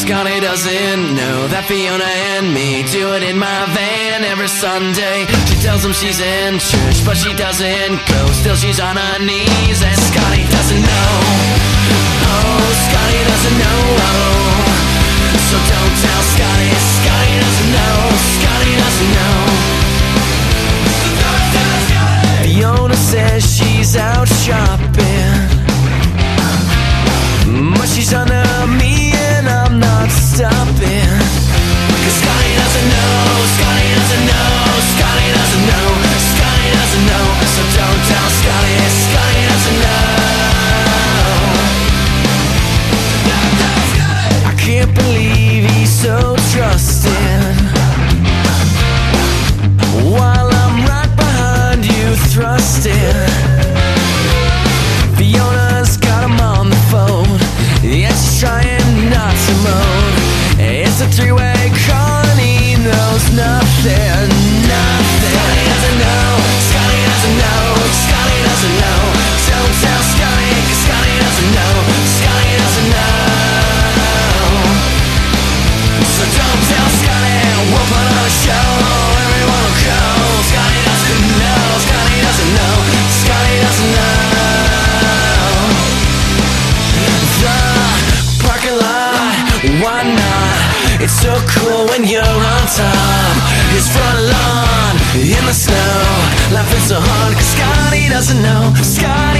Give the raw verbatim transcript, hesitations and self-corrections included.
Scotty doesn't know that Fiona and me do it in my van every Sunday. She tells him she's in church, but she doesn't go. Still she's on her knees, and Scotty doesn't know. Oh, Scotty doesn't know. So don't tell Scotty. Scotty doesn't know. Scotty doesn't know. Fiona says she's out shopping, but she's under me and I'm not stopping. Cause Scotty doesn't know, Scotty doesn't know, Scotty doesn't know, Scotty doesn't know. So don't tell Scotty, Scotty doesn't know. I can't believe he's so trusting, while I'm right behind you thrusting. Fiona's got him on the phone, yeah, she's trying not to moan. It's a three-way call and he knows nothing, nothing. Scotty doesn't know, Scotty doesn't know, Scotty doesn't know. Don't tell Scotty, cause Scotty doesn't know, Scotty doesn't know. So don't tell Scotty, we'll put on a show, everyone will go. Scotty doesn't know, Scotty doesn't know, Scotty doesn't know. Why not? It's so cool when you're on top. His front lawn in the snow, laughing so hard cause Scotty doesn't know, Scotty